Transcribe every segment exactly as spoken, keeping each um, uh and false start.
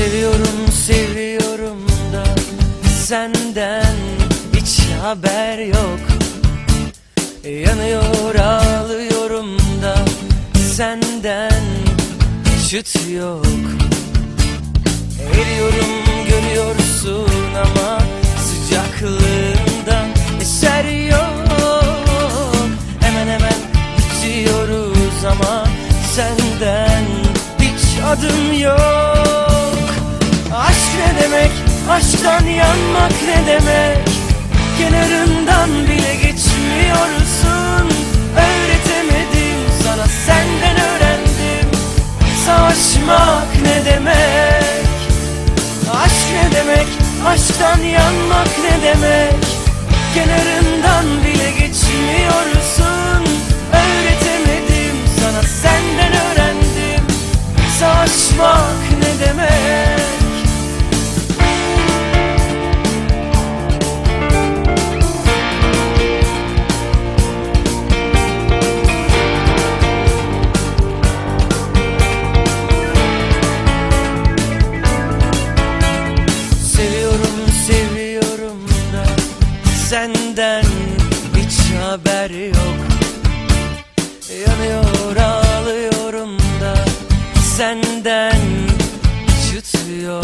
Seviyorum, seviyorum da senden hiç haber yok. Yanıyor, ağlıyorum da senden çıt yok. Eriyorum, görüyorsun ama sıcaklığından eser yok. Hemen hemen bitiyoruz ama senden hiç adım yok. Aşk ne demek, aşktan yanmak ne demek? Kenarından bile geçmiyorsun. Öğretemedim sana, senden öğrendim. Savaşmak ne demek? Aşk ne demek, aşktan yanmak ne demek? Kenarından bile geçmiyorsun. Öğretemedim sana, senden öğrendim. Savaşmak ne demek? Senden hiç haber yok. Yanıyor, ağlıyorum da senden çıt yok.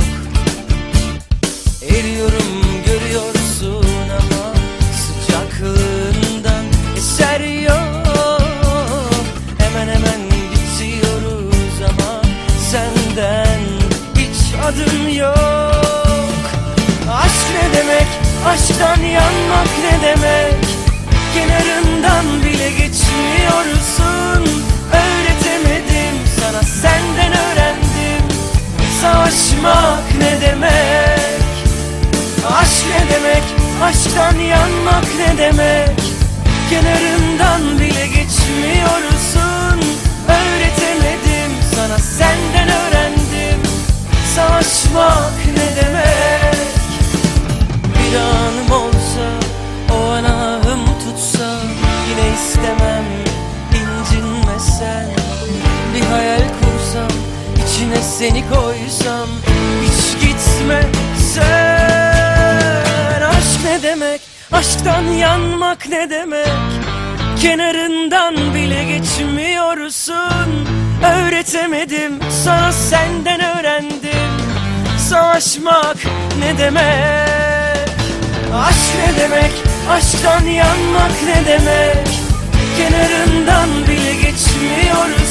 Eriyorum, görüyorsun ama sıcaklığından eser yok. Hemen hemen bitiyoruz ama senden hiç adım yok. Aşk ne demek, aşktan yanmak ne demek? Kenarından bile geçmiyorsun. Öğretemedim sana, senden öğrendim. Savaşmak ne demek? Aşk ne demek, aşktan yanmak ne demek? Kenarından bile geçmiyorsun. Öğretemedim sana, senden öğrendim. Savaşmak ne demek? Bir anım olsa, o an ahım tutsa, yine istemem incinmesen. Bir hayal kursam, içine seni koysam, hiç gitmesen. Aşk ne demek, aşktan yanmak ne demek? Kenarından bile geçmiyorsun. Öğretemedim sana, senden öğrendim. Savaşmak ne demek? Aşk ne demek, aşktan yanmak ne demek? Kenarından bile geçmiyoruz.